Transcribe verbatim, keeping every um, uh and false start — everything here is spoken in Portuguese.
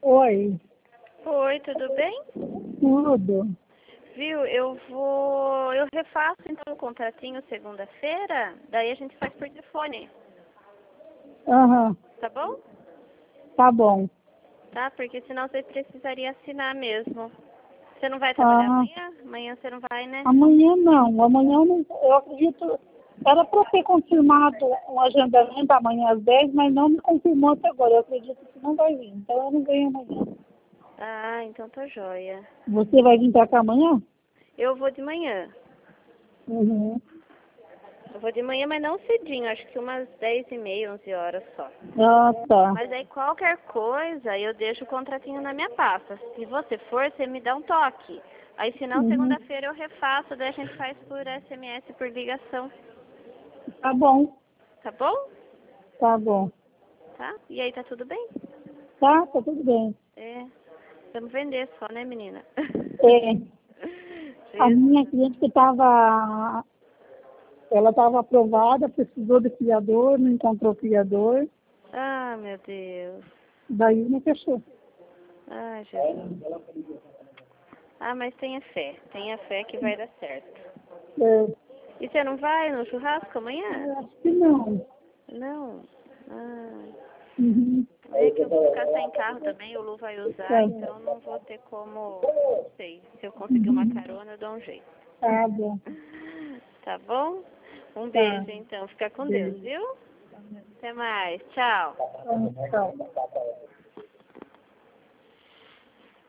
Oi, Oi, tudo bem? tudo. Viu, eu vou... Eu refaço então o contratinho segunda-feira, daí a gente faz por telefone, Aham, tá bom? tá bom. Tá? Porque senão você precisaria assinar mesmo. Você não vai trabalhar Ah, amanhã? Amanhã você não vai, né? amanhã não, amanhã eu não, eu acredito, era para ter confirmado um agendamento amanhã às dez, mas não me confirmou até agora, eu acredito que não vai vir, então eu não venho amanhã. Ah, então tá joia. Você vai vir para cá amanhã? Eu vou de manhã. Uhum. Eu vou de manhã, mas não cedinho, acho que umas dez e meia, onze horas só. Ah, tá. Mas aí qualquer coisa, eu deixo o contratinho na minha pasta. Se você for, você me dá um toque. Aí se não, Uhum. segunda-feira eu refaço, daí a gente faz por S M S, por ligação. Tá bom, Tá bom? tá bom. Tá? E aí, tá tudo bem? Tá, tá tudo bem. É. Vamos vender só, né, menina? É, a minha Jesus. cliente que estava, ela estava aprovada, precisou de criador, não encontrou criador, Ah, meu Deus. daí não fechou. Ah, Jesus. Ah, mas tenha fé. Tenha fé que vai dar certo. É, E você não vai no churrasco amanhã? eu acho que não. Não. Ah. Uhum. É que eu vou ficar sem carro também, o Lu vai usar, Tá. então não vou ter como, não sei, se eu conseguir uma Uhum. carona eu dou um jeito. Tá bom. Tá bom? Um Tá. beijo então, fica com Deus, Beijo. viu? Até mais, tchau. Tchau.